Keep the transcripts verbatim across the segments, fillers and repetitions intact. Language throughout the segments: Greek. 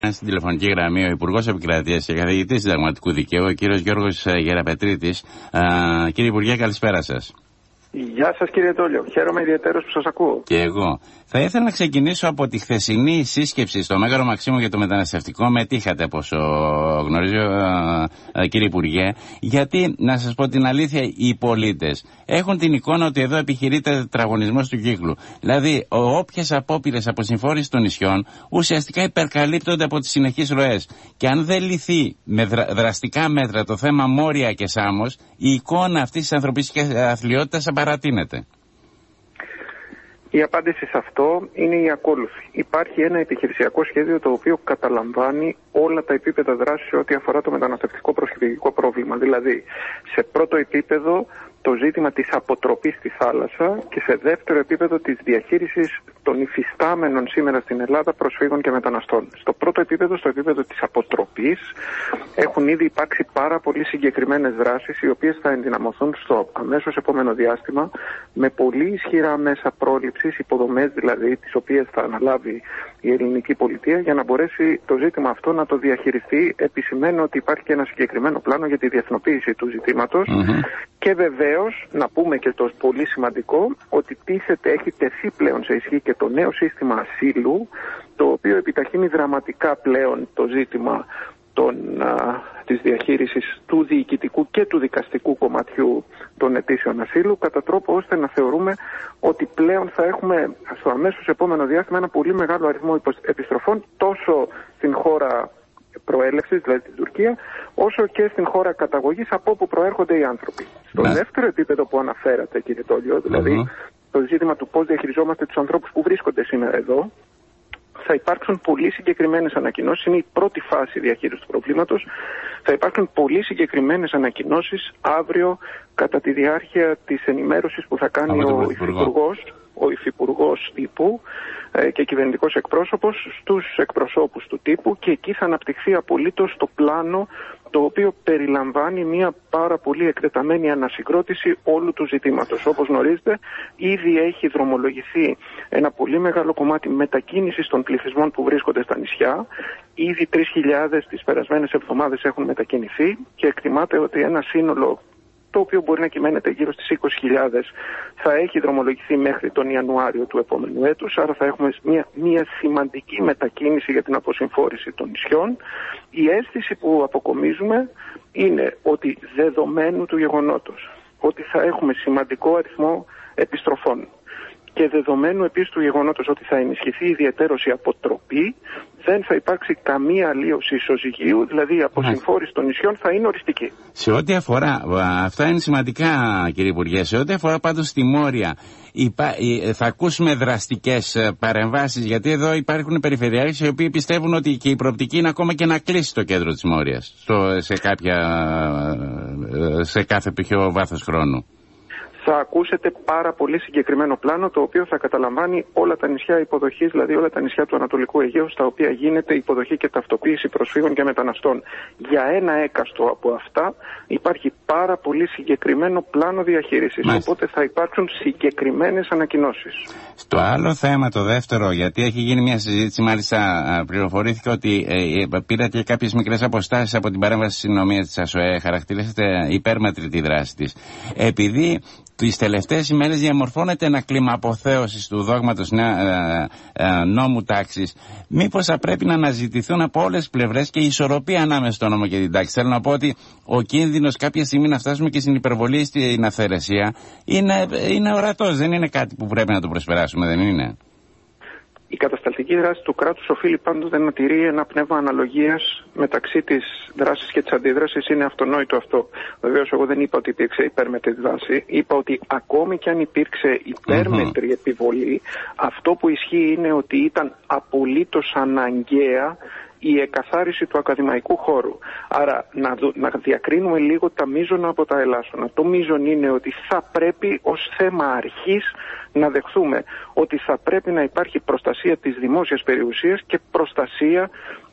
Στην τηλεφωνική γραμμή ο Υπουργός Επικρατείας και Καθηγητής Συνταγματικού Δικαίου, ο κύριος Γιώργος Γεραπετρίτης. Κύριε Υπουργέ, καλησπέρα σας. Γεια σας κύριε Τόλιο, χαίρομαι ιδιαίτερως που σας ακούω. Και εγώ. Θα ήθελα να ξεκινήσω από τη χθεσινή σύσκεψη στο Μέγαρο Μαξίμου για το μεταναστευτικό. Μετήχατε, όπως γνωρίζω, κύριε Υπουργέ, γιατί, να σας πω την αλήθεια, οι πολίτες έχουν την εικόνα ότι εδώ επιχειρείται τετραγωνισμός του κύκλου. Δηλαδή, όποιες απόπειρες αποσυμφόρησης των νησιών ουσιαστικά υπερκαλύπτονται από τις συνεχείς ροές. Και αν δεν λυθεί με δραστικά μέτρα το θέμα Μόρια και Σάμος, η εικόνα αυτής της ανθρωπιστικής αθλιότητας παρατείνεται. Η απάντηση σε αυτό είναι η ακόλουθη. Υπάρχει ένα επιχειρησιακό σχέδιο το οποίο καταλαμβάνει όλα τα επίπεδα δράσης σε ό,τι αφορά το μεταναστευτικό προσφυγικό πρόβλημα. Δηλαδή, σε πρώτο επίπεδο το ζήτημα της αποτροπής στη θάλασσα και σε δεύτερο επίπεδο της διαχείρισης των υφιστάμενων σήμερα στην Ελλάδα προσφύγων και μεταναστών. Στο πρώτο επίπεδο, στο επίπεδο της αποτροπής, έχουν ήδη υπάρξει πάρα πολύ συγκεκριμένες δράσεις οι οποίες θα ενδυναμωθούν στο αμέσως επόμενο διάστημα με πολύ ισχυρά μέσα πρόληψης, υποδομές δηλαδή, τις οποίες θα αναλάβει η ελληνική πολιτεία για να μπορέσει το ζήτημα αυτό να το διαχειριστεί. Επισημαίνω ότι υπάρχει και ένα συγκεκριμένο πλάνο για τη διεθνοποίηση του ζητήματος mm-hmm. και βεβαίως να πούμε και το πολύ σημαντικό ότι τίθεται, έχει τεθεί πλέον σε ισχύ και το νέο σύστημα ασύλου, το οποίο επιταχύνει δραματικά πλέον το ζήτημα των, α, της διαχείρισης του διοικητικού και του δικαστικού κομματιού των αιτήσεων ασύλου, κατά τρόπο ώστε να θεωρούμε ότι πλέον θα έχουμε στο αμέσως επόμενο διάστημα ένα πολύ μεγάλο αριθμό επιστροφών τόσο στην χώρα προέλευσης, δηλαδή την Τουρκία, όσο και στην χώρα καταγωγής από όπου προέρχονται οι άνθρωποι. Στο ναι. δεύτερο επίπεδο που αναφέρατε, κύριε Τόλιο, δηλαδή mm-hmm. το ζήτημα του πώς διαχειριζόμαστε τους ανθρώπους που βρίσκονται σήμερα εδώ, θα υπάρξουν πολύ συγκεκριμένες ανακοινώσεις. Είναι η πρώτη φάση διαχείρισης του προβλήματος. Θα υπάρξουν πολύ συγκεκριμένες ανακοινώσεις αύριο κατά τη διάρκεια της ενημέρωσης που θα κάνει ο Υφυπουργός, ο Υφυπουργός τύπου ε, και κυβερνητικός εκπρόσωπος στους εκπροσώπους του τύπου, και εκεί θα αναπτυχθεί απολύτως το πλάνο το οποίο περιλαμβάνει μια πάρα πολύ εκτεταμένη ανασυγκρότηση όλου του ζητήματος. Όπως γνωρίζετε, ήδη έχει δρομολογηθεί ένα πολύ μεγάλο κομμάτι μετακίνησης των πληθυσμών που βρίσκονται στα νησιά. Ήδη τρεις χιλιάδες τις περασμένες εβδομάδες έχουν μετακινηθεί και εκτιμάται ότι ένα σύνολο το οποίο μπορεί να κυμαίνεται γύρω στις είκοσι χιλιάδες θα έχει δρομολογηθεί μέχρι τον Ιανουάριο του επόμενου έτους, άρα θα έχουμε μια, μια σημαντική μετακίνηση για την αποσυμφόρηση των νησιών. Η αίσθηση που αποκομίζουμε είναι ότι δεδομένου του γεγονότος ότι θα έχουμε σημαντικό αριθμό επιστροφών και δεδομένου επίσης του γεγονότος ότι θα ενισχυθεί ιδιαιτέρως η αποτροπή, δεν θα υπάρξει καμία αλλίωση ισοζυγίου, δηλαδή η αποσυμφόρηση των νησιών θα είναι οριστική. Σε ό,τι αφορά, αυτά είναι σημαντικά κύριε Υπουργέ, σε ό,τι αφορά πάντως στη Μόρια, υπά, θα ακούσουμε δραστικές παρεμβάσεις, γιατί εδώ υπάρχουν περιφερειάρχες οι οποίοι πιστεύουν ότι και η προοπτική είναι ακόμα και να κλείσει το κέντρο της Μόριας στο, σε, κάποια, σε κάθε πιο βάθος χρόνου. Θα ακούσετε πάρα πολύ συγκεκριμένο πλάνο, το οποίο θα καταλαμβάνει όλα τα νησιά υποδοχής, δηλαδή όλα τα νησιά του Ανατολικού Αιγαίου, στα οποία γίνεται υποδοχή και ταυτοποίηση προσφύγων και μεταναστών. Για ένα έκαστο από αυτά υπάρχει πάρα πολύ συγκεκριμένο πλάνο διαχείρισης. Μάλιστα. Οπότε θα υπάρξουν συγκεκριμένες ανακοινώσεις. Στο άλλο θέμα, το δεύτερο, γιατί έχει γίνει μια συζήτηση, μάλιστα πληροφορήθηκα ότι ε, πήρατε κάποιες μικρές αποστάσεις από την παρέμβαση της αστυνομίας της ΑΣΟΕ, χαρακτηρίσατε υπέρμετρη τη δράση της. Επειδή τις τελευταίες ημέρες διαμορφώνεται ένα κλίμα αποθέωσης του δόγματος νέα, ε, ε, νόμου τάξης, μήπως θα πρέπει να αναζητηθούν από όλες τις πλευρές και η ισορροπία ανάμεσα στο νόμο και την τάξη. Θέλω να πω ότι ο κίνδυνος κάποια στιγμή να φτάσουμε και στην υπερβολή, στην αυθαιρεσία, είναι, είναι ορατός, δεν είναι κάτι που πρέπει να το προσπεράσουμε, δεν είναι? Η κατασταλτική δράση του κράτους οφείλει πάντοτε να τηρεί ένα πνεύμα αναλογίας μεταξύ της δράσης και της αντίδρασης. Είναι αυτονόητο αυτό. Βεβαίως, εγώ δεν είπα ότι υπήρξε υπέρμετρη δράση. Είπα ότι ακόμη και αν υπήρξε υπέρμετρη mm-hmm. επιβολή, αυτό που ισχύει είναι ότι ήταν απολύτως αναγκαία η εκαθάριση του ακαδημαϊκού χώρου. Άρα να, δου, να διακρίνουμε λίγο τα μείζωνα από τα ελάσσονα. Το μείζον είναι ότι θα πρέπει ως θέμα αρχής να δεχθούμε ότι θα πρέπει να υπάρχει προστασία της δημόσιας περιουσίας και προστασία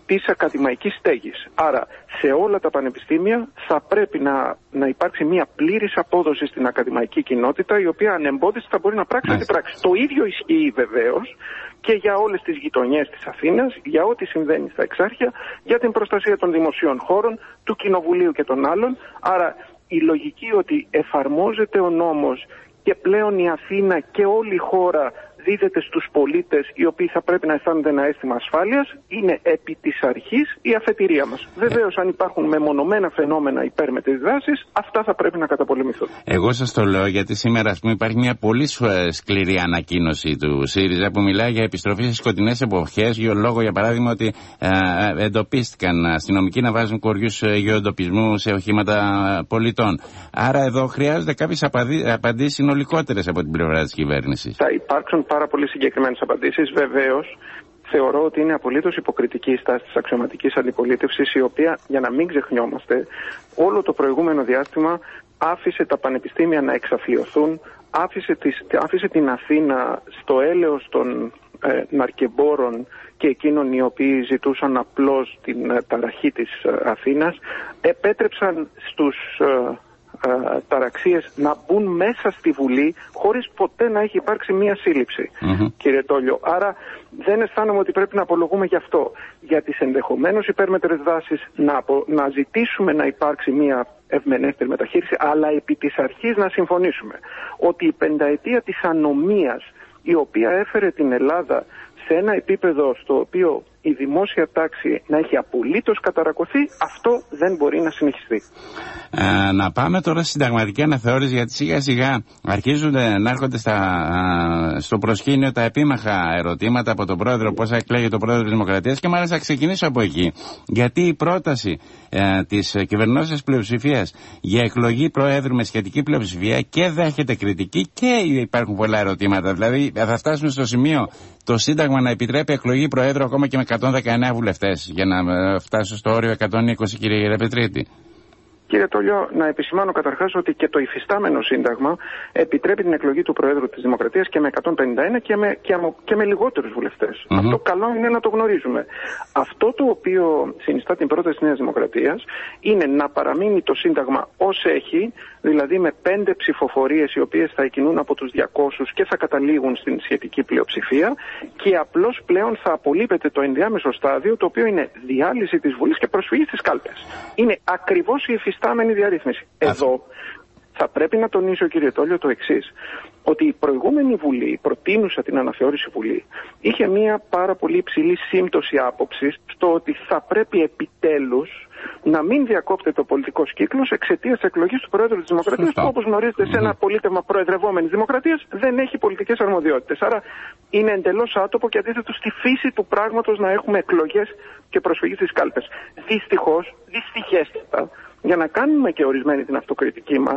της ακαδημαϊκής στέγης. Άρα σε όλα τα πανεπιστήμια θα πρέπει να, να υπάρξει μια πλήρης απόδοση στην ακαδημαϊκή κοινότητα, η οποία ανεμπόδιστα θα μπορεί να πράξει ό,τι πράξει. Το ίδιο ισχύει βεβαίως και για όλες τις γειτονιές της Αθήνας, για ό,τι συμβαίνει στα Εξάρχεια, για την προστασία των δημοσίων χώρων, του Κοινοβουλίου και των άλλων. Άρα η λογική ότι εφαρμόζεται ο νόμος και πλέον η Αθήνα και όλη η χώρα δίδεται στους πολίτες, οι οποίοι θα πρέπει να αισθάνονται ένα αίσθημα ασφάλειας, είναι επί της αρχής η αφετηρία μας. Βεβαίως, αν υπάρχουν μεμονωμένα φαινόμενα υπέρμετρης δράσης, αυτά θα πρέπει να καταπολεμηθούν. Εγώ σας το λέω γιατί σήμερα, ας πούμε, υπάρχει μια πολύ σκληρή ανακοίνωση του ΣΥΡΙΖΑ που μιλάει για επιστροφή στις σκοτεινές εποχές, για λόγο, για παράδειγμα, ότι ε, εντοπίστηκαν αστυνομικοί να βάζουν κοριούς γεωντοπισμού σε οχήματα πολιτών. Άρα εδώ χρειάζονται κάποιες απαντήσεις συνολικότερες από την πλευρά της κυβέρνησης. Θα υπάρξουν πάρα πολύ συγκεκριμένες απαντήσεις. Βεβαίως, θεωρώ ότι είναι απολύτως υποκριτική η στάση της αξιωματικής αντιπολίτευσης, η οποία, για να μην ξεχνιόμαστε, όλο το προηγούμενο διάστημα άφησε τα πανεπιστήμια να εξαθλιωθούν, άφησε, τις, άφησε την Αθήνα στο έλεος των ε, ναρκεμπόρων και εκείνων οι οποίοι ζητούσαν απλώς την ε, ταραχή της ε, Αθήνας, επέτρεψαν στους ε, Uh, ταραξίες να μπουν μέσα στη Βουλή χωρίς ποτέ να έχει υπάρξει μία σύλληψη, mm-hmm. κύριε Τόλιο. Άρα δεν αισθάνομαι ότι πρέπει να απολογούμε γι' αυτό. Για τις ενδεχομένως υπέρμετρες δράσεις να, απο... να ζητήσουμε να υπάρξει μία ευμενέστερη μεταχείριση, αλλά επί της αρχής να συμφωνήσουμε ότι η πενταετία της ανομίας, η οποία έφερε την Ελλάδα σε ένα επίπεδο στο οποίο η δημόσια τάξη να έχει απολύτως καταρακωθεί, αυτό δεν μπορεί να συνεχιστεί. Ε, να πάμε τώρα στη συνταγματική αναθεώρηση, γιατί σιγά σιγά αρχίζουν να έρχονται στα, α, στο προσκήνιο τα επίμαχα ερωτήματα από τον πρόεδρο, πώς θα εκλέγει τον πρόεδρο της Δημοκρατίας, και μάλιστα ξεκινήσω από εκεί. Γιατί η πρόταση ε, της κυβερνώσεως πλειοψηφίας για εκλογή προέδρου με σχετική πλειοψηφία και δέχεται κριτική και υπάρχουν πολλά ερωτήματα. Δηλαδή θα φτάσουμε στο σημείο το Σύνταγμα να επιτρέπει εκλογή προέδρου ακόμα και με εκατόν δεκαεννέα βουλευτές, για να φτάσω στο όριο εκατόν είκοσι, κύριε Γεραπετρίτη. Κύριε Τόλιο, να επισημάνω καταρχάς ότι και το υφιστάμενο Σύνταγμα επιτρέπει την εκλογή του Προέδρου της Δημοκρατίας και με εκατόν πενήντα ένα και με, και, και με λιγότερους βουλευτές. Mm-hmm. Αυτό καλό είναι να το γνωρίζουμε. Αυτό το οποίο συνιστά την πρόταση της Νέας Δημοκρατίας είναι να παραμείνει το Σύνταγμα ως έχει, δηλαδή με πέντε ψηφοφορίες οι οποίες θα εκκινούν από τους διακόσιους και θα καταλήγουν στην σχετική πλειοψηφία, και απλώς πλέον θα απολείπεται το ενδιάμεσο στάδιο, το οποίο είναι διάλυση της Βουλής και προσφυγή στις κάλπες. Είναι ακριβώς η υφιστάμενη διαρρύθμιση. Εδώ θα πρέπει να τονίσω, κύριε Τόλιο, το εξής, ότι η προηγούμενη Βουλή, η προτείνουσα την αναθεώρηση Βουλή, είχε μια πάρα πολύ υψηλή σύμπτωση άποψης στο ότι θα πρέπει επιτέλους να μην διακόπτεται ο πολιτικός κύκλος εξαιτίας της εκλογής του Προέδρου της Δημοκρατίας, που, όπως γνωρίζετε, σε ένα πολίτευμα προεδρευόμενης Δημοκρατίας δεν έχει πολιτικές αρμοδιότητες. Άρα είναι εντελώς άτομο και αντίθετο στη φύση του πράγματος να έχουμε εκλογές και προσφυγή στις κάλπες. Δυστυχώς, δυστυχέστατα, για να κάνουμε και ορισμένη την αυτοκριτική μας,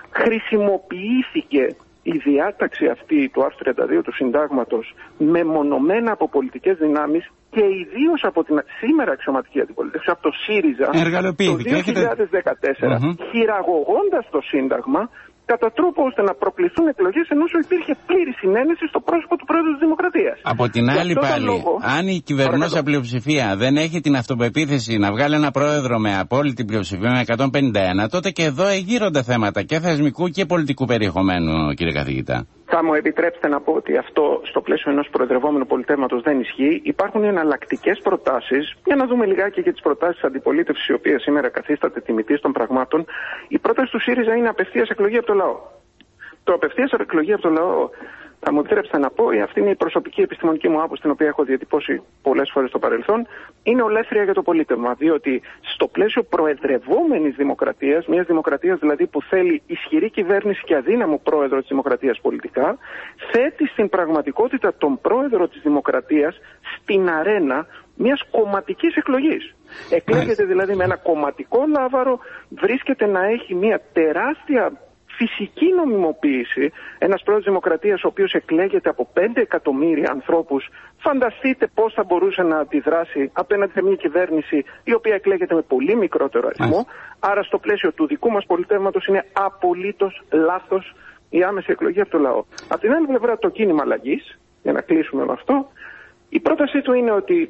χρησιμοποιήθηκε η διάταξη αυτή του άρθρου τριάντα δύο του Συντάγματος μεμονωμένα από πολιτικές δυνάμεις και ιδίως από την σήμερα αξιωματική αντιπολίτευση, από το ΣΥΡΙΖΑ, το δύο χιλιάδες δεκατέσσερα, mm-hmm. χειραγωγώντας το Σύνταγμα κατά τρόπο ώστε να προκληθούν εκλογές, ενώ υπήρχε πλήρη συνένεση στο πρόσωπο του Πρόεδρου της Δημοκρατίας. Από την άλλη πάλι, λόγο, αν η κυβερνώσα πλειοψηφία δεν έχει την αυτοπεποίθηση να βγάλει ένα πρόεδρο με απόλυτη πλειοψηφία με εκατόν πενήντα ένα, τότε και εδώ εγείρονται θέματα και θεσμικού και πολιτικού περιεχομένου, κύριε καθηγητά. Θα μου επιτρέψετε να πω ότι αυτό στο πλαίσιο ενός προεδρευόμενου πολιτεύματος δεν ισχύει. Υπάρχουν εναλλακτικές προτάσεις. Για να δούμε λιγάκι και τις προτάσεις της αντιπολίτευσης, η οποία σήμερα καθίσταται τιμητής των πραγμάτων. Η πρόταση του ΣΥΡΙΖΑ είναι απευθείας εκλογή από το λαό. Το απευθείας εκλογή από το λαό, θα μου επιτρέψετε να πω, αυτή είναι η προσωπική επιστημονική μου άποψη, την οποία έχω διατυπώσει πολλές φορές στο παρελθόν, είναι ολέθρια για το πολίτευμα. Διότι στο πλαίσιο προεδρευόμενης δημοκρατίας, μιας δημοκρατίας δηλαδή που θέλει ισχυρή κυβέρνηση και αδύναμο πρόεδρο της δημοκρατίας πολιτικά, θέτει στην πραγματικότητα τον πρόεδρο της δημοκρατίας στην αρένα μιας κομματικής εκλογής. Εκλέγεται δηλαδή με ένα κομματικό λάβαρο, βρίσκεται να έχει μια τεράστια φυσική νομιμοποίηση, ένας πρόεδρος της Δημοκρατίας ο οποίος εκλέγεται από πέντε εκατομμύρια ανθρώπους. Φανταστείτε πώς θα μπορούσε να αντιδράσει απέναντι σε μια κυβέρνηση η οποία εκλέγεται με πολύ μικρότερο αριθμό. Άρα στο πλαίσιο του δικού μας πολιτεύματος είναι απολύτως λάθος η άμεση εκλογή από το λαό. Από την άλλη πλευρά το κίνημα αλλαγής, για να κλείσουμε με αυτό, η πρότασή του είναι ότι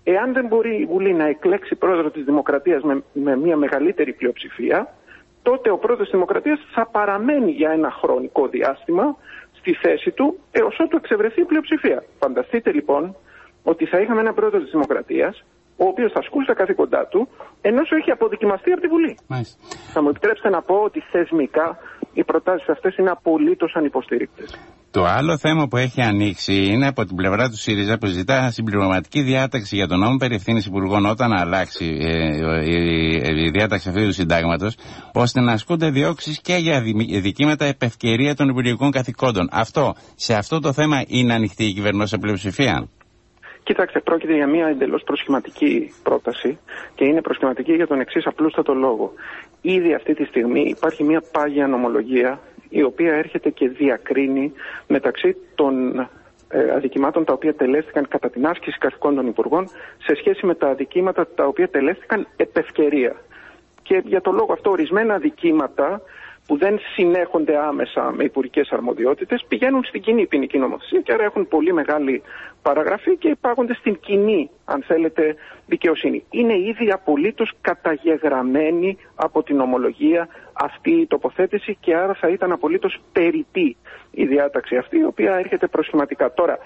Εάν δεν μπορεί η Βουλή να εκλέξει πρόεδρο της Δημοκρατίας με, με μια μεγαλύτερη πλειοψηφία, τότε ο πρόεδρος της Δημοκρατίας θα παραμένει για ένα χρονικό διάστημα στη θέση του έως ότου εξευρεθεί η πλειοψηφία. Φανταστείτε λοιπόν ότι θα είχαμε ένα πρόεδρο της Δημοκρατίας, ο οποίος θα ασκούσε τα καθήκοντά του, ενώ έχει αποδοκιμαστεί από τη Βουλή. Μάλιστα. Θα μου επιτρέψετε να πω ότι θεσμικά οι προτάσεις αυτές είναι απολύτως ανυποστηρίκτες. Το άλλο θέμα που έχει ανοίξει είναι από την πλευρά του ΣΥΡΙΖΑ, που ζητά συμπληρωματική διάταξη για τον νόμο περί ευθύνης υπουργών όταν αλλάξει ε, η, η διάταξη αυτού του συντάγματος, ώστε να ασκούνται διώξεις και για δικήματα επευκαιρία των υπουργικών καθηκόντων. Αυτό, σε αυτό το θέμα είναι ανοιχτή η κυβερνώσα πλειοψηφία? Κοιτάξτε, πρόκειται για μια εντελώς προσχηματική πρόταση και είναι προσχηματική για τον εξής απλούστατο λόγο. Ήδη αυτή τη στιγμή υπάρχει μια πάγια νομολογία η οποία έρχεται και διακρίνει μεταξύ των ε, αδικημάτων τα οποία τελέστηκαν κατά την άσκηση καθηκόντων των υπουργών σε σχέση με τα αδικήματα τα οποία τελέστηκαν επ' ευκαιρία. Και για το λόγο αυτό ορισμένα αδικήματα που δεν συνέχονται άμεσα με υπουργικές αρμοδιότητες πηγαίνουν στην κοινή ποινική νομοθεσία και άρα έχουν πολύ μεγάλη παραγραφή και υπάγονται στην κοινή, αν θέλετε, δικαιοσύνη. Είναι ήδη απολύτως καταγεγραμμένη από την ομολογία αυτή η τοποθέτηση και άρα θα ήταν απολύτως περιττή η διάταξη αυτή, η οποία έρχεται προσχηματικά. Τώρα,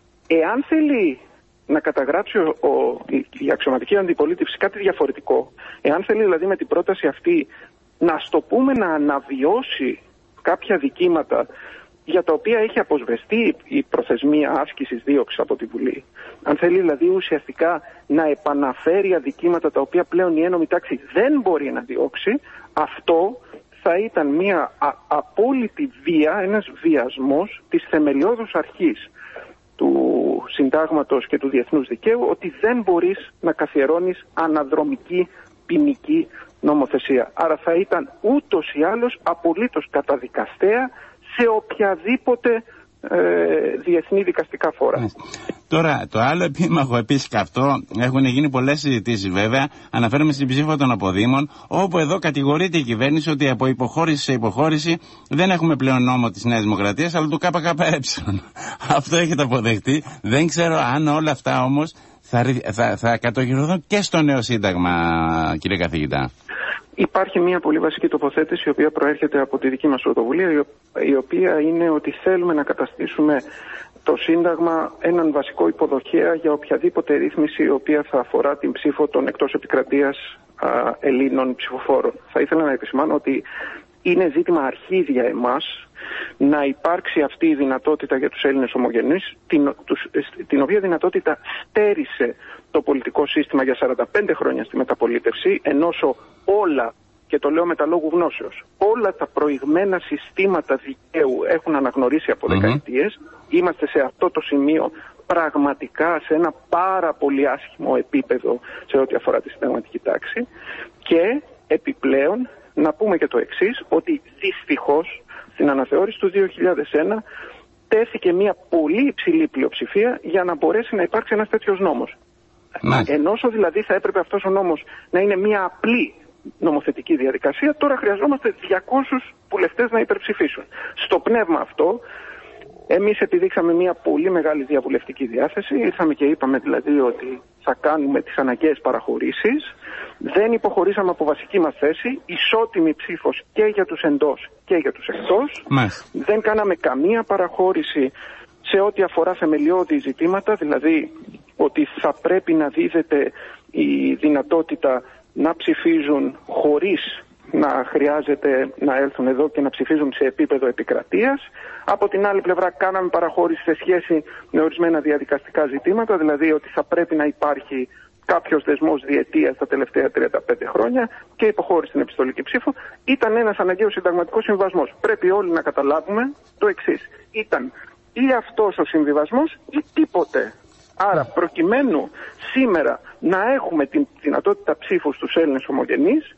εάν θέλει να καταγράψει ο, ο, η αξιωματική αντιπολίτευση κάτι διαφορετικό, εάν θέλει δηλαδή με την πρόταση αυτή να στο πούμε να αναβιώσει κάποια δικήματα για τα οποία έχει αποσβεστεί η προθεσμία άσκησης δίωξης από τη Βουλή, αν θέλει δηλαδή ουσιαστικά να επαναφέρει αδικήματα τα οποία πλέον η ένομη τάξη δεν μπορεί να διώξει, αυτό θα ήταν μια α, απόλυτη βία, ένας βιασμός της θεμελιώδους αρχής του συντάγματος και του διεθνούς δικαίου, ότι δεν μπορείς να καθιερώνεις αναδρομική ποινική νομοθεσία. Άρα θα ήταν ούτως ή άλλως απολύτως καταδικαστέα σε οποιαδήποτε ε, διεθνή δικαστικά φόρα. Τώρα, το άλλο επίμαχο επίσης καυτό, έχουν γίνει πολλές συζητήσεις βέβαια, αναφέρομαι στην ψήφο των αποδήμων, όπου εδώ κατηγορείται η κυβέρνηση ότι από υποχώρηση σε υποχώρηση δεν έχουμε πλέον νόμο της Νέας Δημοκρατίας, αλλά του ΚΚΕ. Αυτό έχετε αποδεχτεί. Δεν ξέρω αν όλα αυτά όμως θα, θα, θα κατοχυρωθούν και στο νέο σύνταγμα, κύριε καθηγητά. Υπάρχει μια πολύ βασική τοποθέτηση, η οποία προέρχεται από τη δική μας πρωτοβουλία, η οποία είναι ότι θέλουμε να καταστήσουμε το Σύνταγμα έναν βασικό υποδοχέα για οποιαδήποτε ρύθμιση η οποία θα αφορά την ψήφο των εκτός επικρατείας α, Ελλήνων ψηφοφόρων. Θα ήθελα να επισημάνω ότι είναι ζήτημα αρχής για εμάς να υπάρξει αυτή η δυνατότητα για τους Έλληνες ομογενείς, την, τους, την οποία δυνατότητα στέρισε το πολιτικό σύστημα για σαράντα πέντε χρόνια στη μεταπολίτευση, ενώσο όλα, και το λέω με τα λόγου γνώσεως, όλα τα προηγμένα συστήματα δικαίου έχουν αναγνωρίσει από mm-hmm. δεκαετίες. Είμαστε σε αυτό το σημείο πραγματικά σε ένα πάρα πολύ άσχημο επίπεδο σε ό,τι αφορά τη συνταγματική τάξη. Και επιπλέον να πούμε και το εξής, ότι δυστυχώς στην αναθεώρηση του δύο χιλιάδες ένα τέθηκε μια πολύ υψηλή πλειοψηφία για να μπορέσει να υπάρξει ένας τέτοιος νόμος. Μάλιστα. Ενώσο δηλαδή θα έπρεπε αυτός ο νόμος να είναι μια απλή νομοθετική διαδικασία, τώρα χρειαζόμαστε διακόσιους βουλευτές να υπερψηφίσουν. Στο πνεύμα αυτό, εμείς επιδείξαμε μια πολύ μεγάλη διαβουλευτική διάθεση, ήρθαμε και είπαμε δηλαδή ότι θα κάνουμε τις αναγκαίες παραχωρήσεις, δεν υποχωρήσαμε από βασική μας θέση, ισότιμη ψήφος και για τους εντός και για τους εκτός, Μάλιστα. δεν κάναμε καμία παραχώρηση σε ό,τι αφορά θεμελιώδη ζητήματα, δηλαδή ότι θα πρέπει να δίδεται η δυνατότητα να ψηφίζουν χωρίς να χρειάζεται να έλθουν εδώ και να ψηφίζουν σε επίπεδο επικρατείας. Από την άλλη πλευρά κάναμε παραχώρηση σε σχέση με ορισμένα διαδικαστικά ζητήματα, δηλαδή ότι θα πρέπει να υπάρχει κάποιος δεσμός διετίας τα τελευταία τριάντα πέντε χρόνια και υποχώρηση στην επιστολική ψήφο. Ήταν ένας αναγκαίος συνταγματικός συμβιβασμός. Πρέπει όλοι να καταλάβουμε το εξής. Ήταν ή αυτός ο συμβιβασμός ή τίποτε. Άρα προκειμένου σήμερα να έχουμε την δυνατότητα ψήφου στους Έλληνες ομογενείς,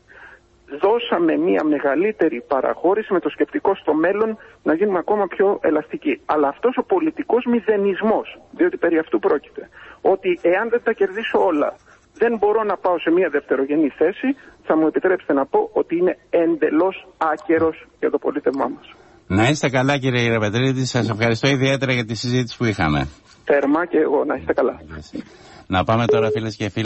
δώσαμε μια μεγαλύτερη παραχώρηση με το σκεπτικό στο μέλλον να γίνουμε ακόμα πιο ελαστικοί. Αλλά αυτός ο πολιτικός μηδενισμός, διότι περί αυτού πρόκειται, ότι εάν δεν τα κερδίσω όλα δεν μπορώ να πάω σε μια δευτερογενή θέση, θα μου επιτρέψετε να πω ότι είναι εντελώς άκερος για το πολίτευμά μας. Να είστε καλά κύριε Γεραπετρίτη, σας ευχαριστώ ιδιαίτερα για τη συζήτηση που είχαμε. Θερμά και εγώ, να είστε καλά. Να πάμε τώρα, φίλες και φίλοι.